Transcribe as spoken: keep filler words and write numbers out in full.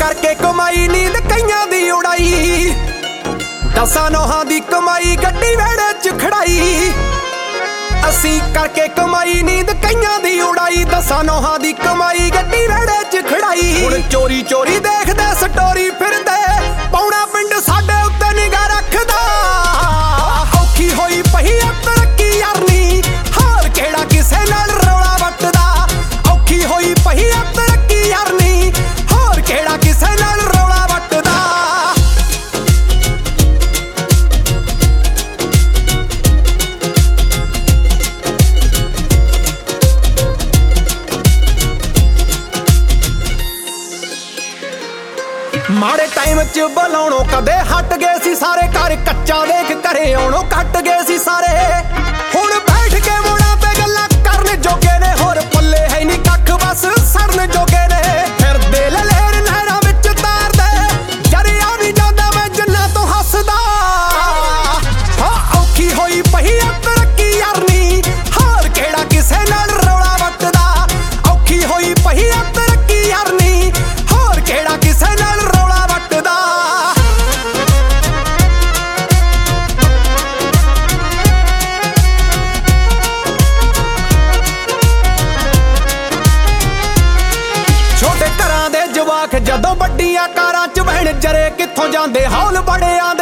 करके कमाई नींद कईयां दी उड़ाई। दसां नौहां दी कमाई गड्डी वेड़े च खड़ाई। असीं करके कमाई नींद कईयां दी उड़ाई। दसां नौहां दी कमाई गड्डी वेड़े च खड़ाई। हुण चोरी चोरी देखदे स्टोरी फिरदे पौना पिंड साडे उत्ते निगाह रखदा। औखी होई पई आ तरक्की यारनी हार केड़ा किसे नाल रौला वटदा। औखी होई पई आ तरक्की यारनी हार केड़ा किसे नाल रौला वटदा। माड़े टाइम च बुलाउणों कदे हट गए सी सारे। घर कच्चा देख घरे आउणों कट गए सी सारे। हुण बैठ के मोड़ां ते गल्लां करन जोगे ने होर पल्ले है नी कख बस सड़न जोगे ने। फिरदे ललेर नहरां विच तारदे जरिया नी जांदा मैं जिन्ना तो हसदा। हां औखी होई पई आ तरक्की यारनी हार केड़ा किसे नाल रौला वटदा। औखी होई पई आ तरक्की यारनी हार केड़ा किसे नाल रौला वटदा। छोटे घरां दे जवाक जदों वड्डियां कारां च बहण जरे कित्थों जांदे हौल बड़ियां